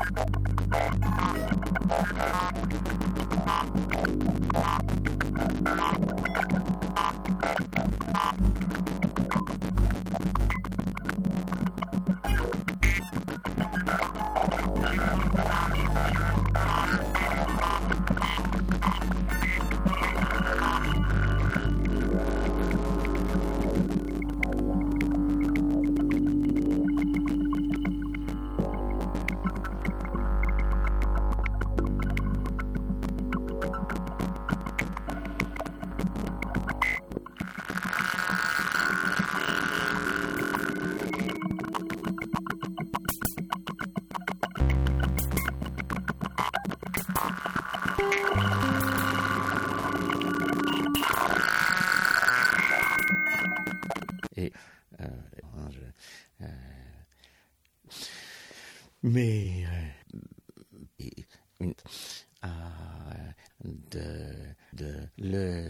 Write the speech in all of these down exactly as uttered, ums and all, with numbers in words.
Mais euh, euh, de, de le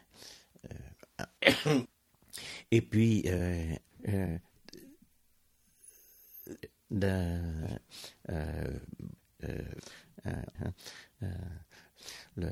euh, et puis euh, euh, de euh, euh, euh, euh, le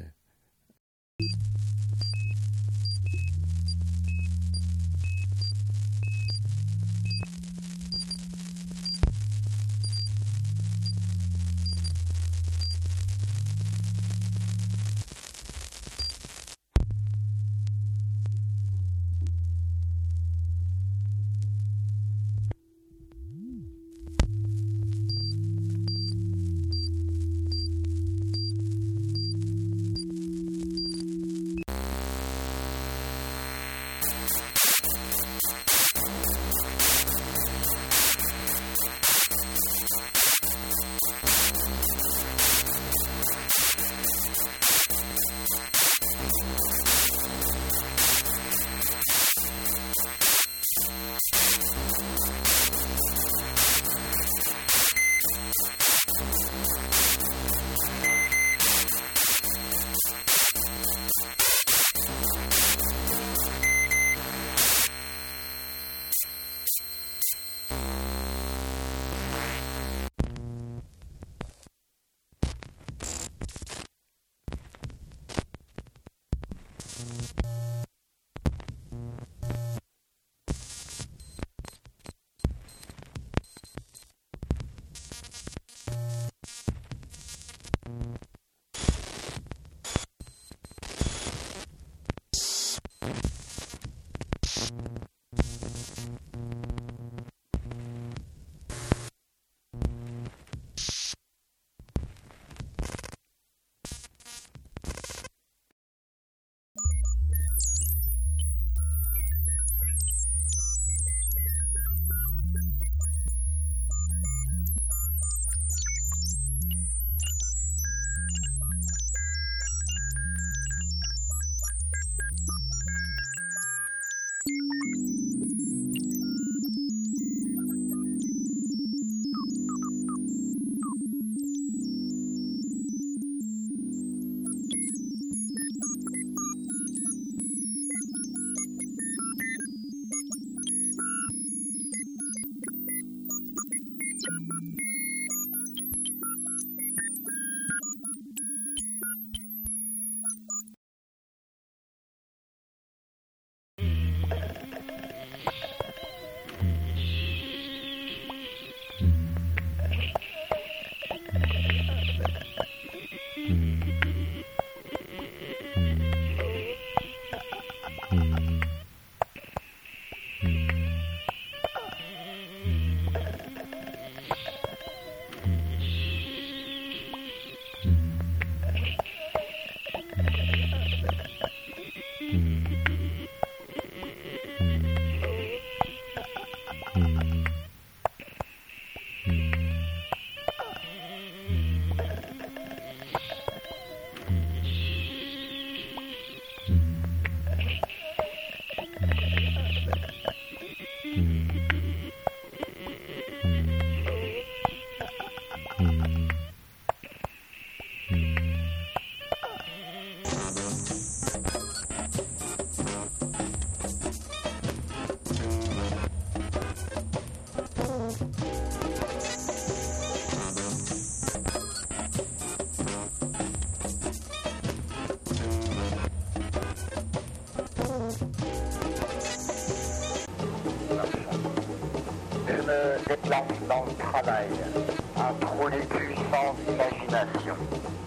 se déplace dans le travail, un trou du cul sans imagination.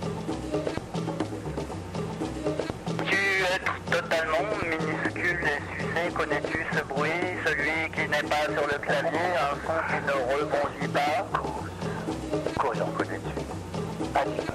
Tu es totalement minuscule et sucé, connais-tu ce bruit, celui qui n'est pas sur le clavier, un son qui ne rebondit pas? Cause, cause en connais-tu? Pas du tout.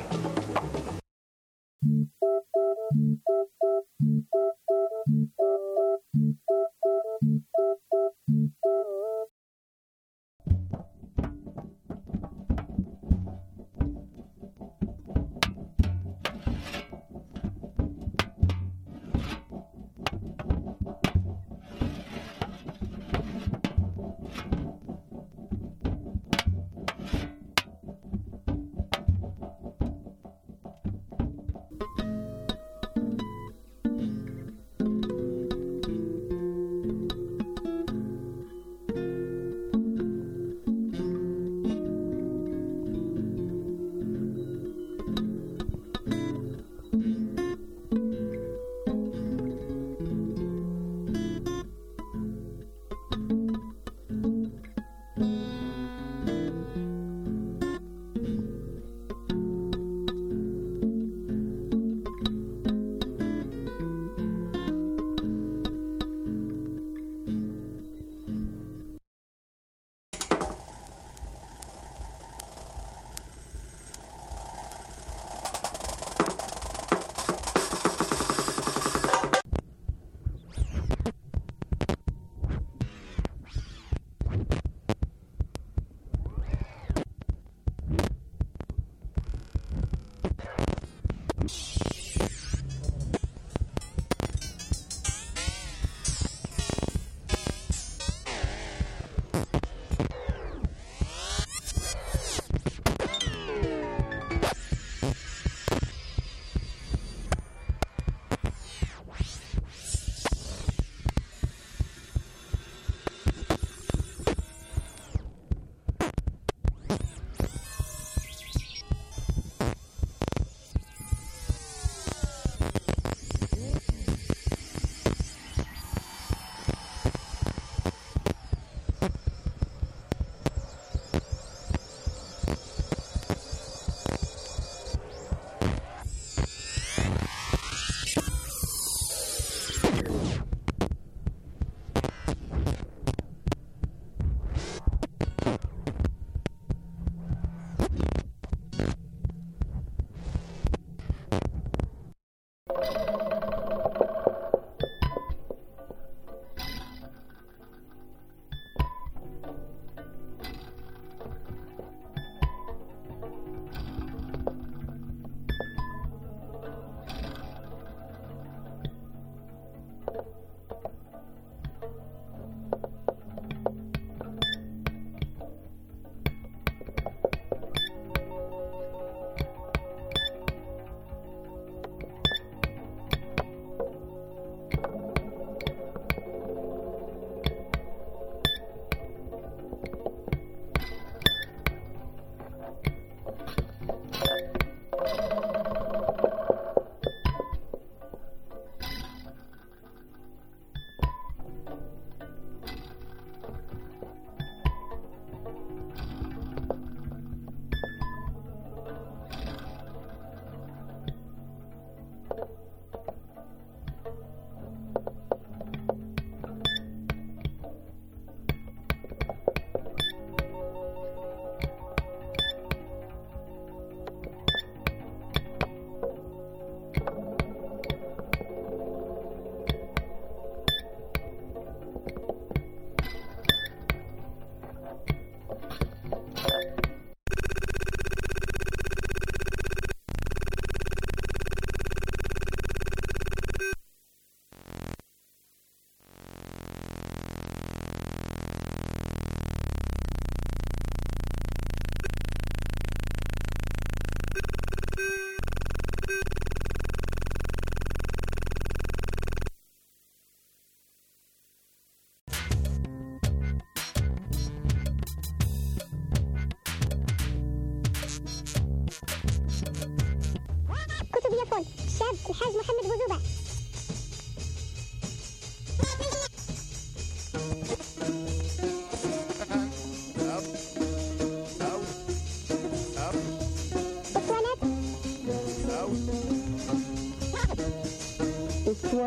الشاب الحاج محمد بوزوبة.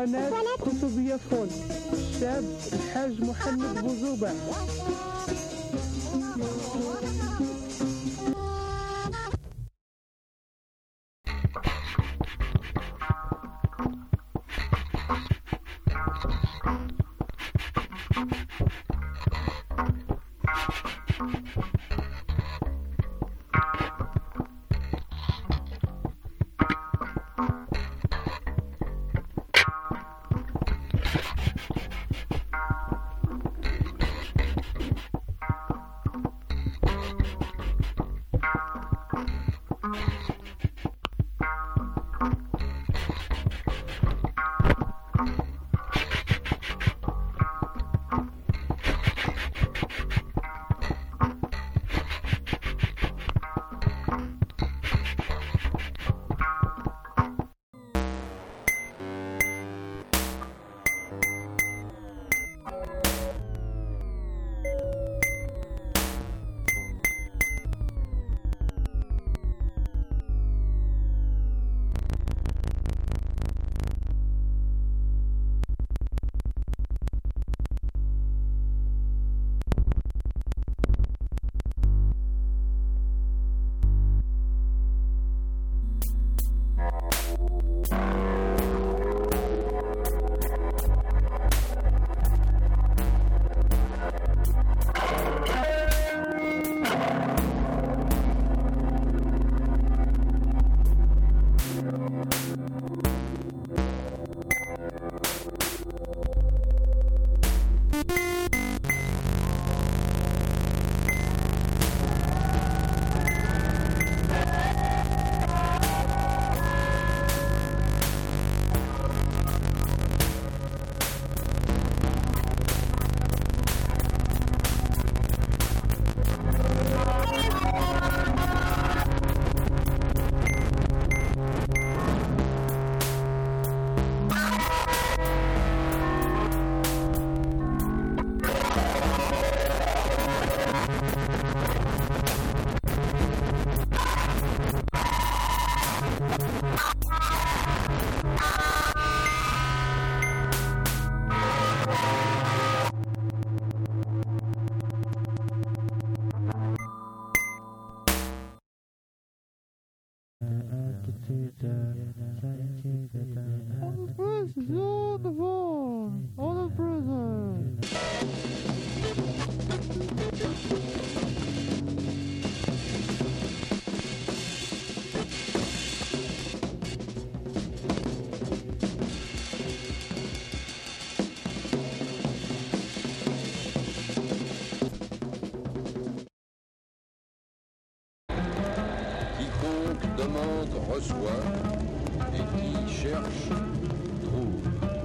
قناة قطبية فون. الشاب الحاج محمد بوزوبة. Demande, reçoit, et qui cherche, trouve.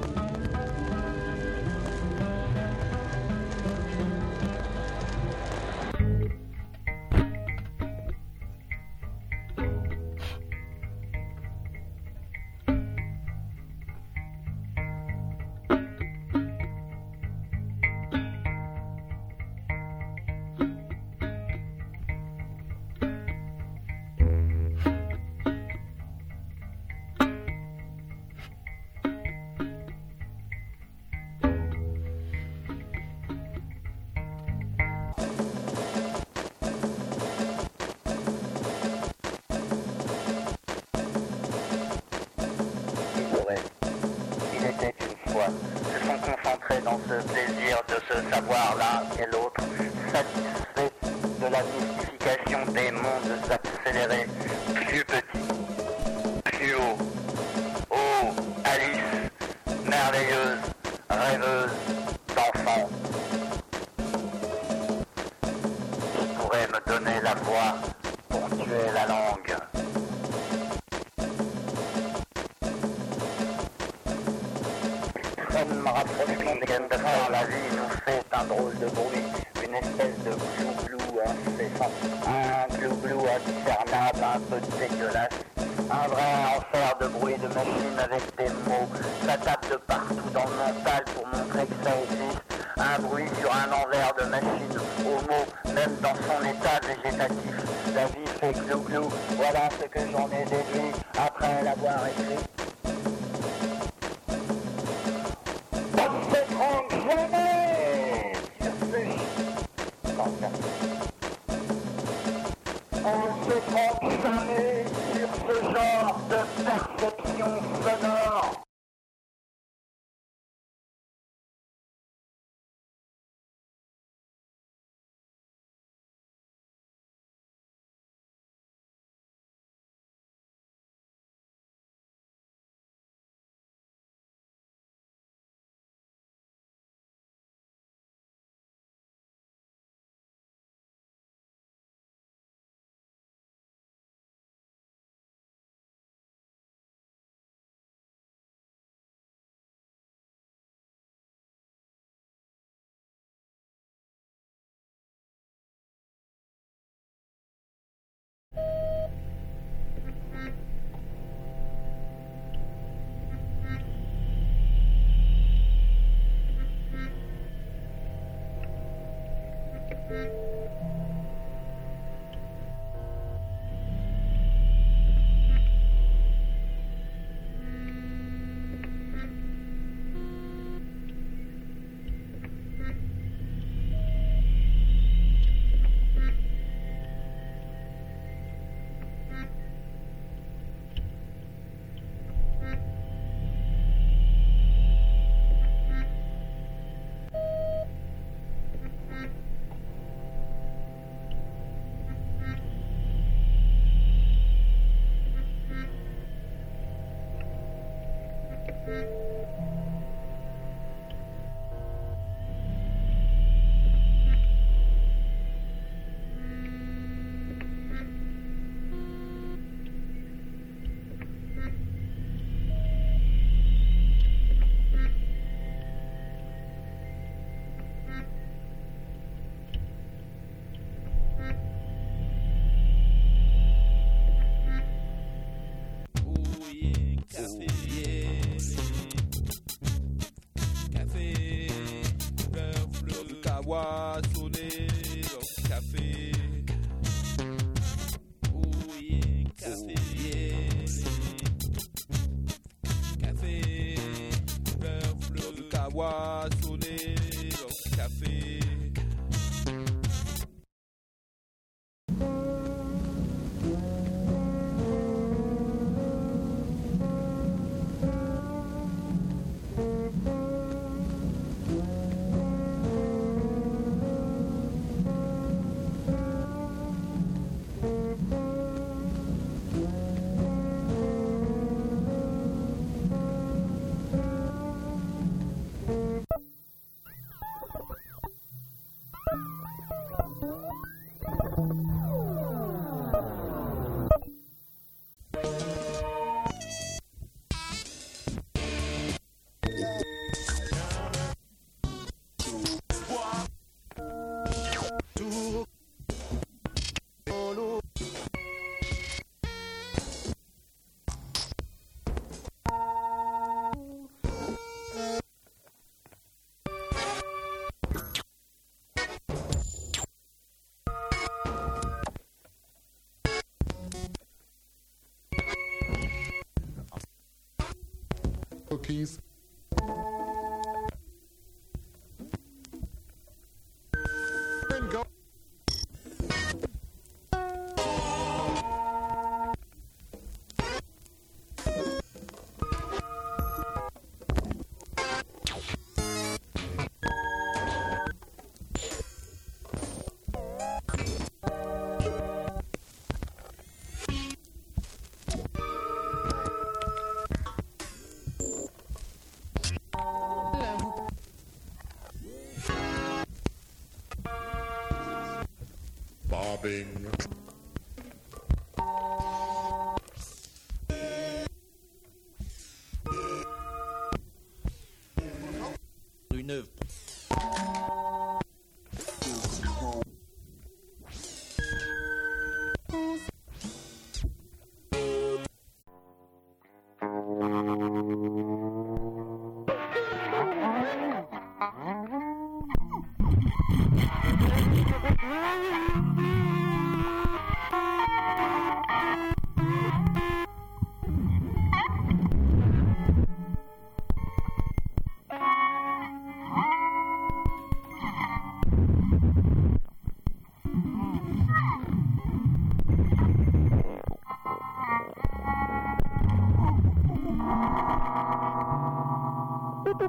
Se sont concentrés dans ce plaisir de se savoir l'un et l'autre, satisfaits de la mystification des mondes accélérés, plus petits, plus hauts. Oh, Alice, merveilleuse, rêveuse d'enfant, qui pourrait me donner la voix pour tuer la langue. Comme rapprochement des de faire la vie nous fait un drôle de bruit, une espèce de glou-glou incessant, un glou-glou indiscernable, un peu dégueulasse, un vrai enfer de bruit de machine avec des mots, ça tape de partout dans le mental pour montrer que ça existe, un bruit sur un envers de machine, au mot, même dans son état végétatif, la vie fait glou-glou, voilà ce que j'en ai déduit après l'avoir écrit. On se trompe jamais sur ce genre de perception sonore. Cookies. And go. Bobbing. Rue Neuve.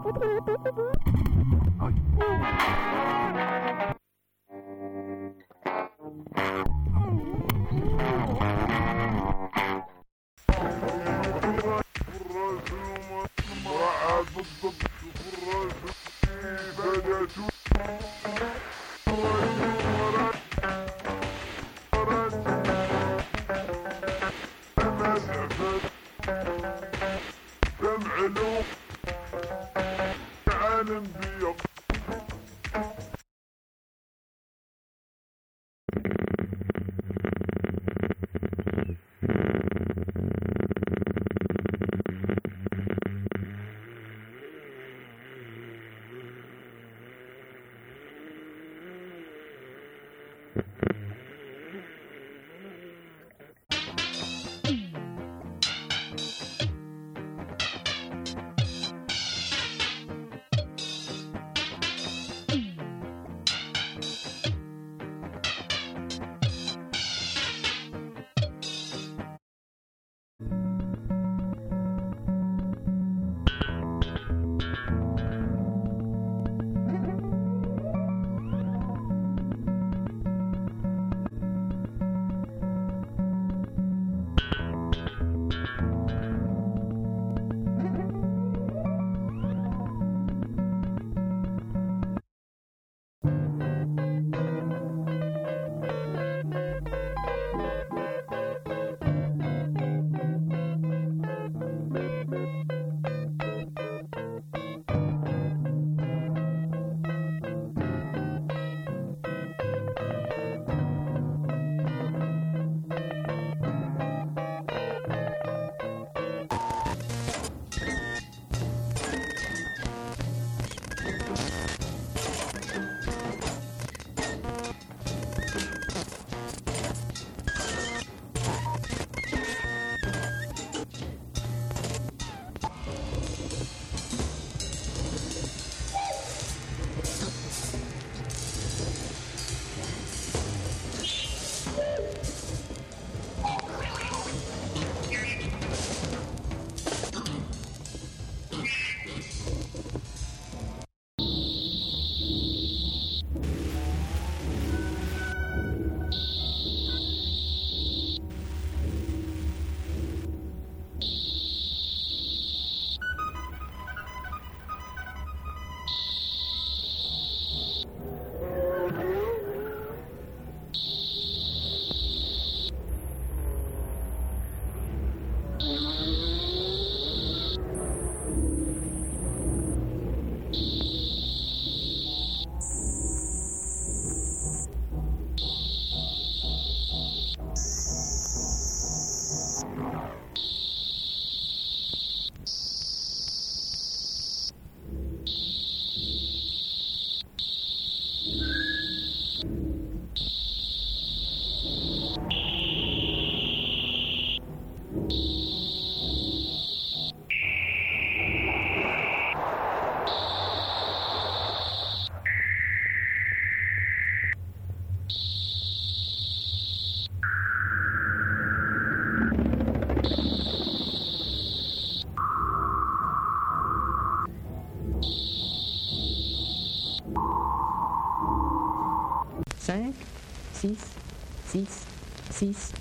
cinq, six, six, six.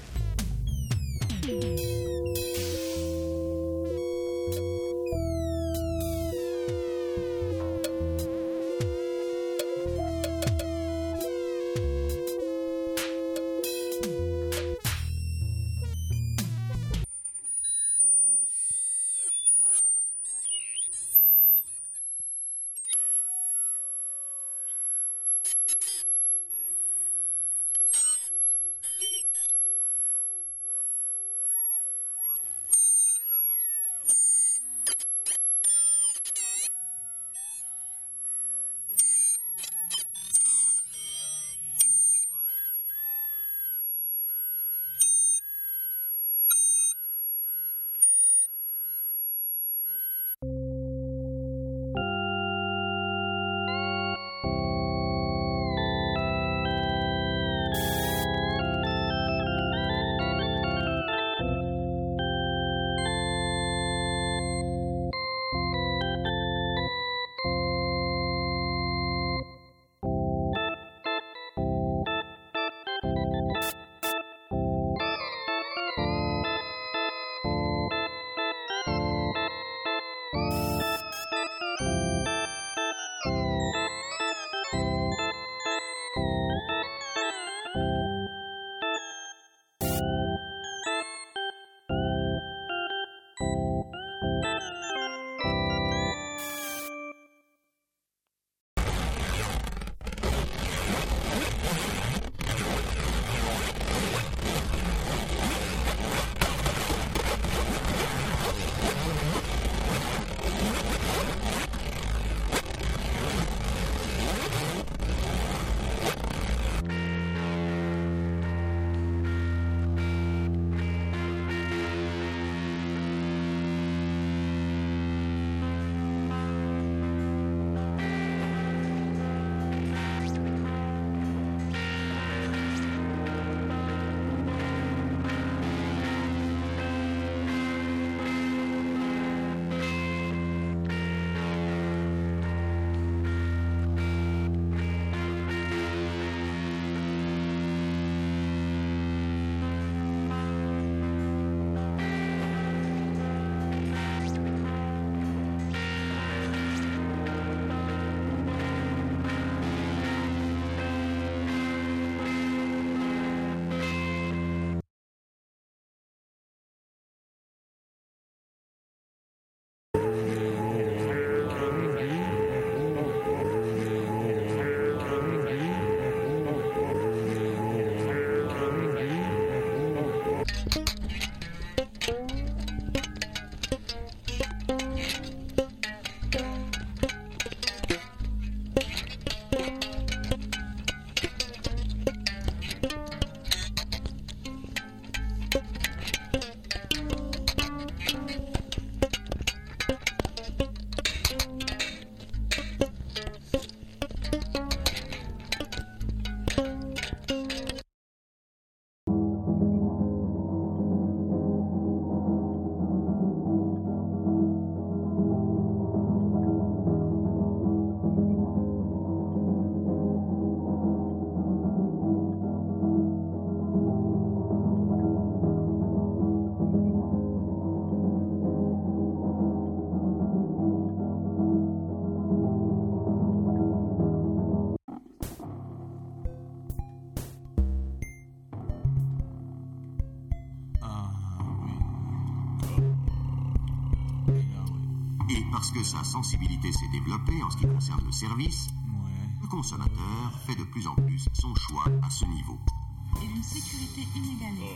parce que sa sensibilité s'est développée en ce qui concerne le service, le consommateur fait de plus en plus son choix à ce niveau. Et une sécurité inégalée.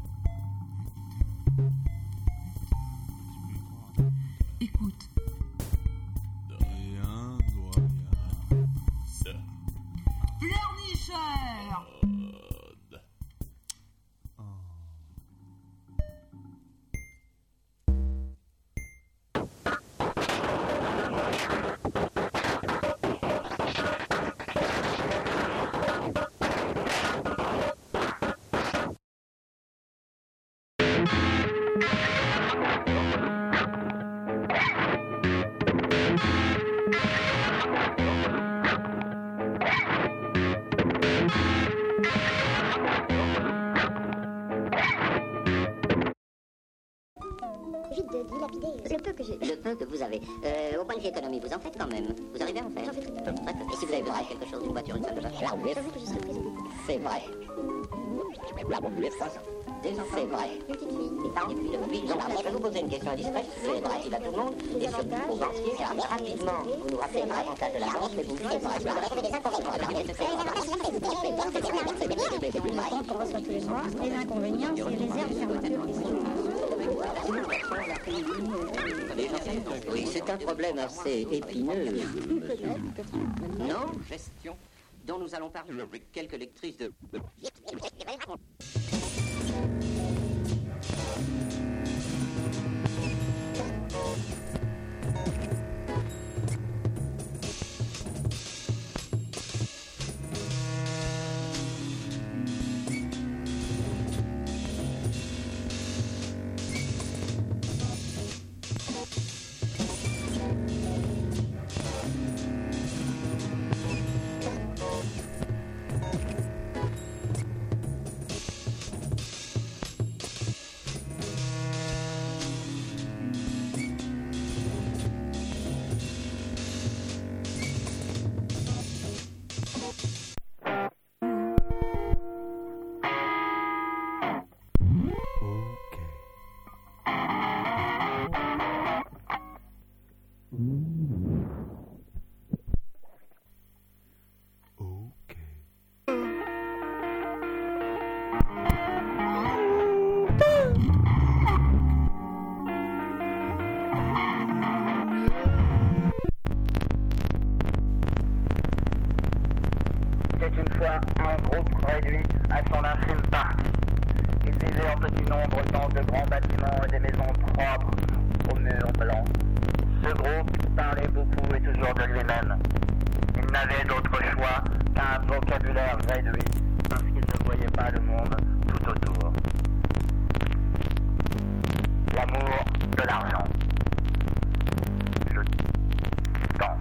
Écoute. Rien doit y avoir. Pleurnicheur. Vite de dilapider le peu que j'ai. Le peu que vous avez. Euh, au point de vue économie, vous en faites quand même. Vous arrivez à en faire. J'en fais tout. D'accord. Et si vous avez besoin de quelque chose, une voiture, une salle de bain. J'avoue que je serais prise. C'est vrai. C'est vrai. Une petite fille. Et puis depuis, je vais vous poser une question indiscrète. C'est vrai. Il a tout le monde. Et surtout aux banquiers. Rapidement, vous nous rappelez les avantages de la banque, mais vous faites vrai. Vous avez des inconvénients. Qu'on reçoit tous les mois. Les inconvénients, c'est les réserves fermetures qui sont. Oui, c'est un problème assez épineux. Non, gestion, dont nous allons parler avec quelques lectrices de... Un groupe réduit à son infime partie. Il vivait en petit nombre dans de grands bâtiments et des maisons propres aux murs blancs. Ce groupe parlait beaucoup et toujours de lui-même. Il n'avait d'autre choix qu'un vocabulaire réduit parce qu'il ne voyait pas le monde tout autour. L'amour de l'argent. Le temps.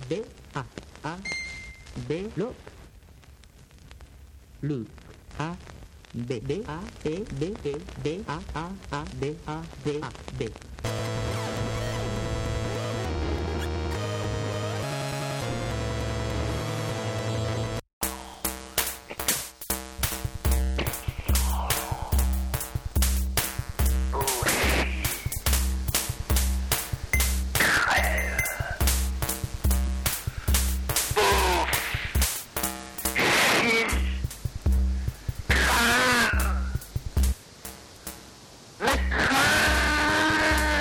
B, A, A, B, look. Look. A, B, B, A, E, B, E, B, A, A, A, B, A, B, A, B. Ah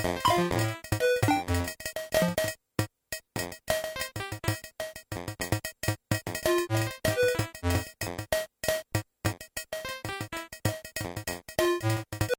Thank you.